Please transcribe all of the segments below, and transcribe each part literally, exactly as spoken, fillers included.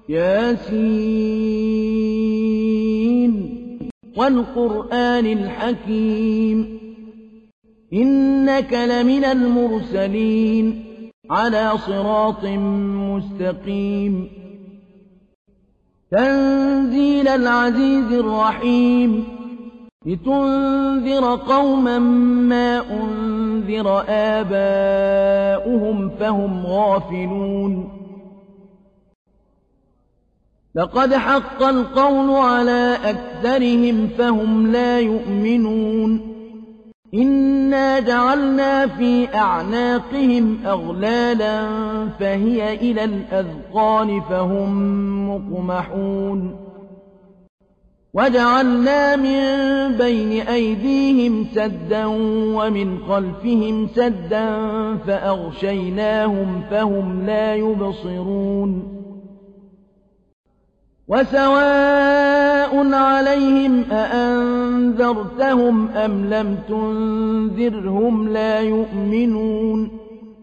ياسين والقرآن الحكيم إنك لمن المرسلين على صراط مستقيم تنزيل العزيز الرحيم لتنذر قوما ما أنذر آباؤهم فهم غافلون لقد حق القول على أكثرهم فهم لا يؤمنون إنا جعلنا في أعناقهم أغلالا فهي إلى الأذقان فهم مقمحون وجعلنا من بين أيديهم سدا ومن خلفهم سدا فأغشيناهم فهم لا يبصرون وسواء عليهم أأنذرتهم أم لم تنذرهم لا يؤمنون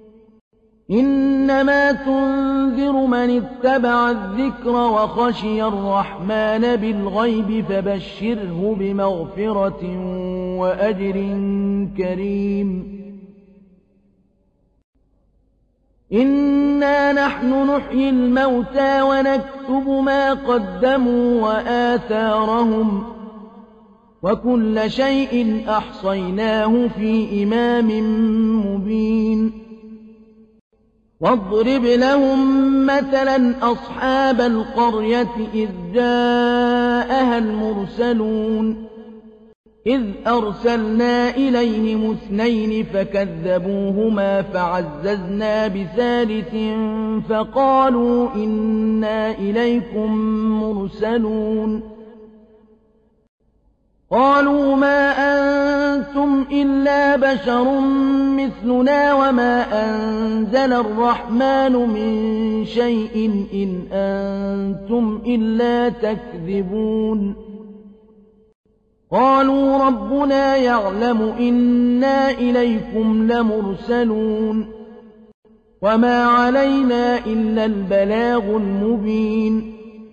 إنما تنذر من اتبع الذكر وخشي الرحمن بالغيب فبشره بمغفرة وأجر كريم إنا نحن نحيي الموتى ونكتب ما قدموا وآثارهم وكل شيء أحصيناه في إمام مبين واضرب لهم مثلا أصحاب القرية إذ جاءها المرسلون إذ أرسلنا إليهم اثنين فكذبوهما فعززنا بثالث فقالوا إنا إليكم مرسلون قالوا ما أنتم إلا بشر مثلنا وما أنزل الرحمن من شيء إن أنتم إلا تكذبون قالوا ربنا يعلم إنا إليكم لمرسلون وما علينا إلا البلاغ المبين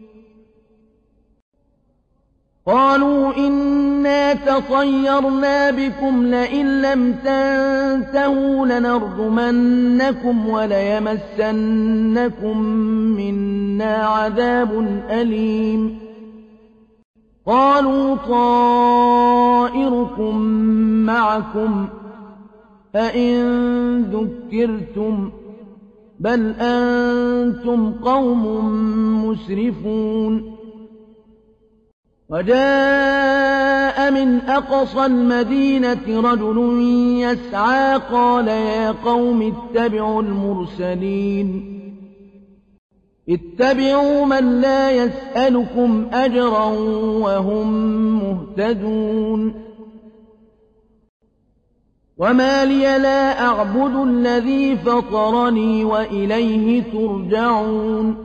قالوا إنا تطيرنا بكم لئن لم تنتهوا لنرجمنكم وليمسنكم منا عذاب أليم قالوا طائركم معكم أئن ذكرتم بل أنتم قوم مسرفون وجاء من أقصى المدينة رجل يسعى قال يا قوم اتبعوا المرسلين اتبعوا من لا يسألكم أجرا وهم مهتدون وما لي لا أعبد الذي فطرني وإليه ترجعون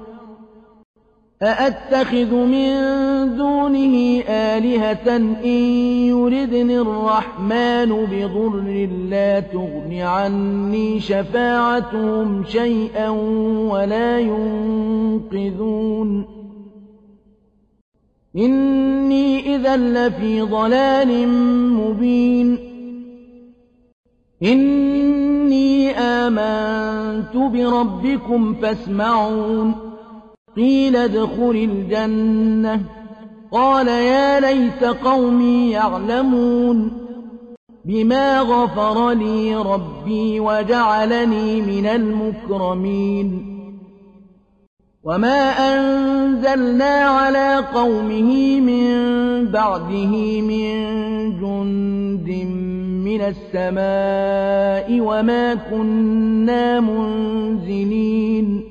أأتخذ من دونه آلهة إن يردني الرحمن بضر لا تغن عني شفاعتهم شيئا ولا ينقذون إني إذا لفي ضلال مبين إني آمنت بربكم فاسمعون قيل ادخل الجنة قال يا ليت قومي يعلمون بما غفر لي ربي وجعلني من المكرمين وما أنزلنا على قومه من بعده من جند من السماء وما كنا منزلين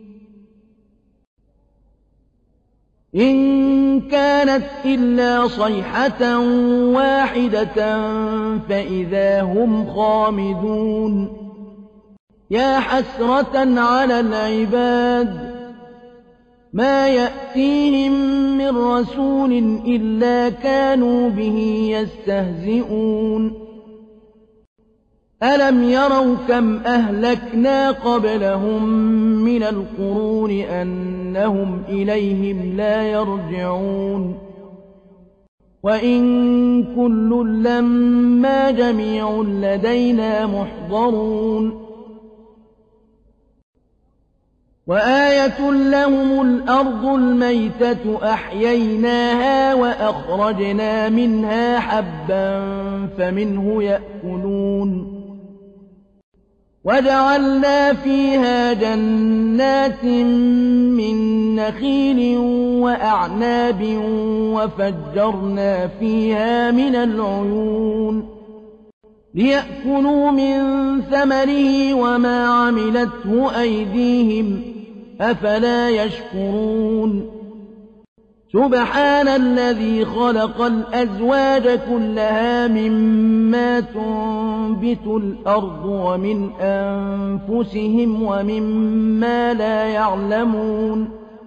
إن كانت إلا صيحة واحدة فإذا هم خامدون يا حسرة على العباد ما يأتيهم من رسول إلا كانوا به يستهزئون ألم يروا كم أهلكنا قبلهم من القرون أنهم إليهم لا يرجعون وإن كل لما جميع لدينا محضرون وآية لهم الأرض الميتة أحييناها وأخرجنا منها حبا فمنه يأكلون وجعلنا فيها جنات من نخيل وأعناب وفجرنا فيها من العيون ليأكلوا من ثمره وما عملته أيديهم أفلا يشكرون سبحان الذي خلق الأزواج كلها مما تنبت الأرض ومن أنفسهم ومما لا يعلمون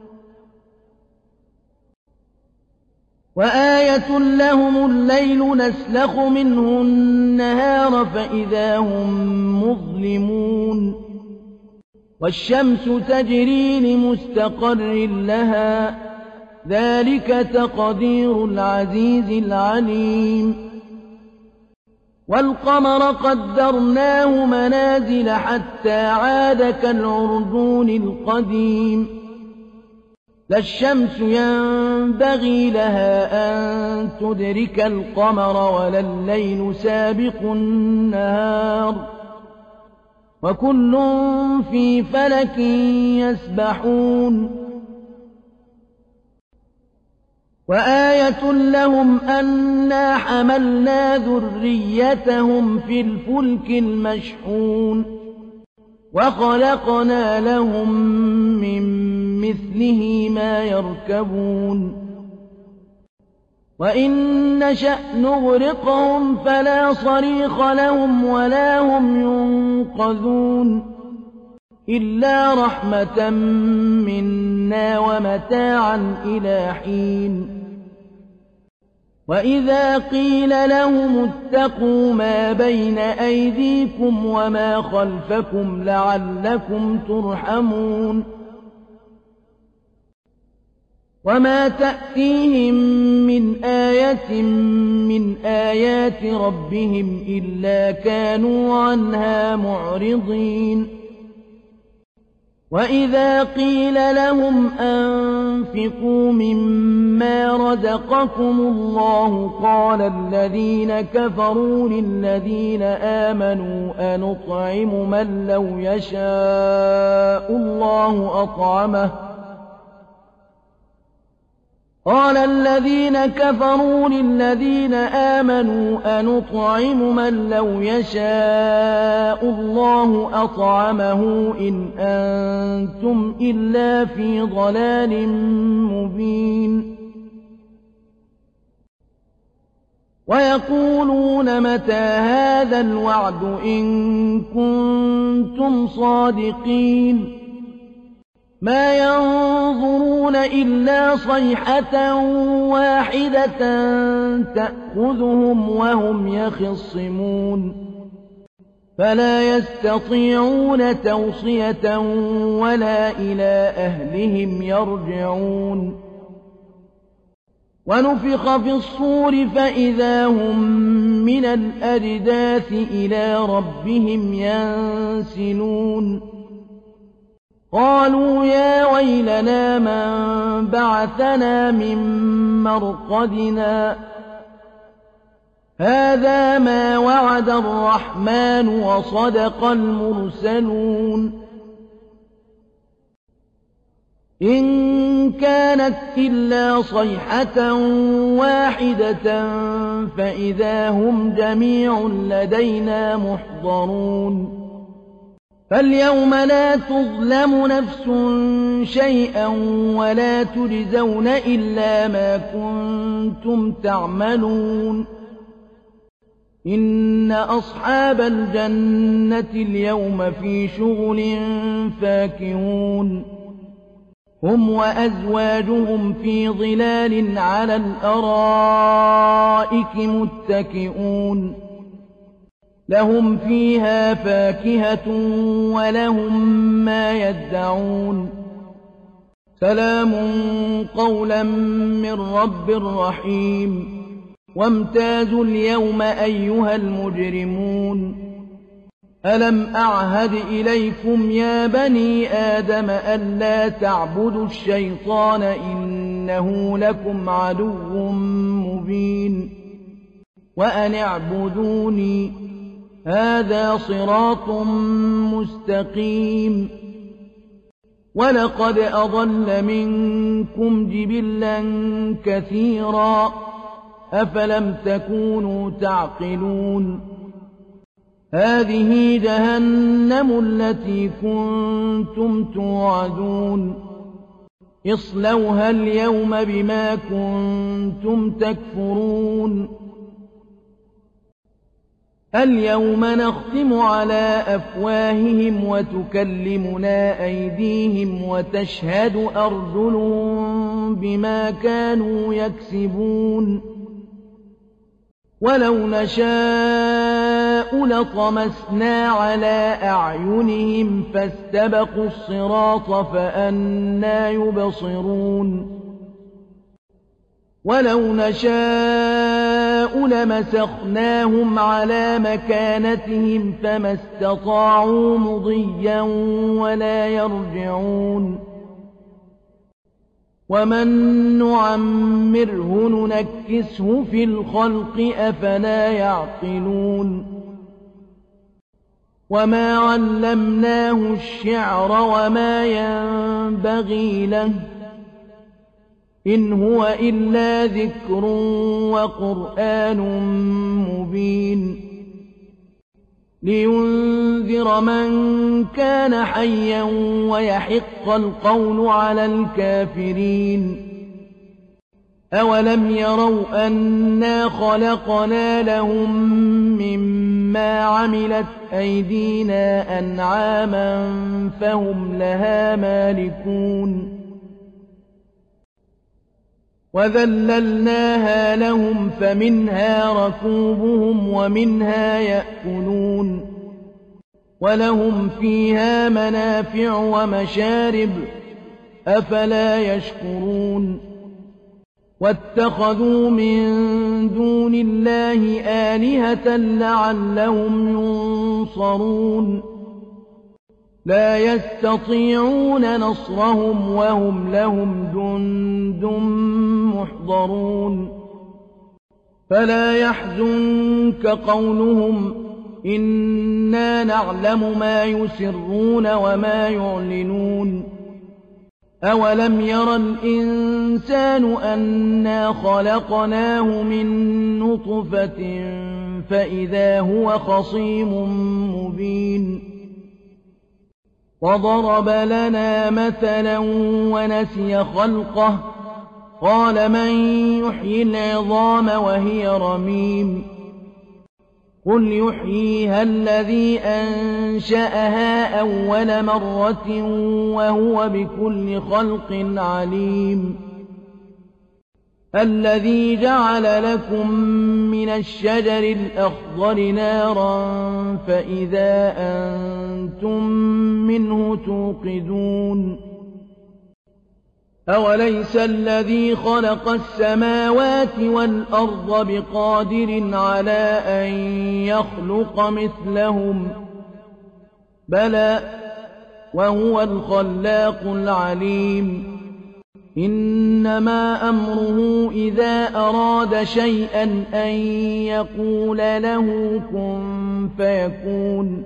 وآية لهم الليل نسلخ منه النهار فإذا هم مظلمون والشمس تجري لمستقر لها ذلك تقدير العزيز العليم والقمر قدرناه منازل حتى عاد كالعرجون القديم لا الشمس ينبغي لها أن تدرك القمر ولا الليل سابق النهار وكل في فلك يسبحون وآية لهم أنا حملنا ذريتهم في الفلك المشحون وخلقنا لهم من مثله ما يركبون وإن نشأ نغرقهم فلا صريخ لهم ولا هم ينقذون إلا رحمة منا ومتاعا إلى حين وإذا قيل لهم اتقوا ما بين أيديكم وما خلفكم لعلكم ترحمون وما تأتيهم من آية من آيات ربهم إلا كانوا عنها معرضين وإذا قيل لهم أنفقوا مما رزقكم الله قال الذين كفروا للذين آمنوا أنطعم من لو يشاء الله أطعمه قال الذين كفروا للذين آمنوا أنطعم من لو يشاء الله أطعمه إن أنتم إلا في ضلال مبين ويقولون متى هذا الوعد إن كنتم صادقين ما ينظرون إلا صيحة واحدة تأخذهم وهم يخصمون فلا يستطيعون توصية ولا إلى أهلهم يرجعون ونفخ في الصور فإذا هم من الأجداث إلى ربهم ينسلون قالوا يا ويلنا من بعثنا من مرقدنا هذا ما وعد الرحمن وصدق المرسلون إن كانت إلا صيحة واحدة فإذا هم جميع لدينا محضرون فاليوم لا تظلم نفس شيئا ولا تجزون إلا ما كنتم تعملون إن أصحاب الجنة اليوم في شغل فاكهون هم وأزواجهم في ظلال على الأرائك متكئون لهم فيها فاكهة ولهم ما يدعون سلام قولا من رب رحيم وامتازوا اليوم أيها المجرمون ألم أعهد إليكم يا بني آدم ألا تعبدوا الشيطان إنه لكم عدو مبين وأن اعبدوني هذا صراط مستقيم ولقد أضل منكم جبلا كثيرا أفلم تكونوا تعقلون هذه جهنم التي كنتم توعدون اصلوها اليوم بما كنتم تكفرون اليوم نختم على أفواههم وتكلمنا أيديهم وتشهد أرجلهم بما كانوا يكسبون ولو نشاء لطمسنا على أعينهم فاستبقوا الصراط فأنى يبصرون ولو نشاء لمسخناهم على مكانتهم فما استطاعوا مضيا ولا يرجعون ومن نعمره ننكسه في الخلق أفلا يعقلون وما علمناه الشعر وما ينبغي له إن هو إلا ذكر وقرآن مبين لينذر من كان حيا ويحق القول على الكافرين أولم يروا أنا خلقنا لهم مما عملت أيدينا أنعاما فهم لها مالكون وذللناها لهم فمنها ركوبهم ومنها يأكلون ولهم فيها منافع ومشارب أفلا يشكرون واتخذوا من دون الله آلهة لعلهم ينصرون لا يستطيعون نصرهم وهم لهم جند محضرون فلا يحزنك قولهم إنا نعلم ما يسرون وما يعلنون أولم ير الإنسان أنا خلقناه من نطفة فإذا هو خصيم مبين وضرب لنا مثلا ونسي خلقه قال من يحيي العظام وهي رميم قل يحييها الذي أنشأها أول مرة وهو بكل خلق عليم الذي جعل لكم من الشجر الأخضر نارا فإذا أنتم منه توقدون أوليس الذي خلق السماوات والأرض بقادر على أن يخلق مثلهم بلى وهو الخلاق العليم إنما أمره إذا أراد شيئا أن يقول له كن فيكون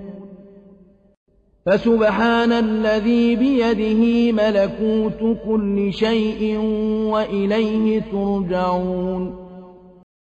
فسبحان الذي بيده ملكوت كل شيء وإليه ترجعون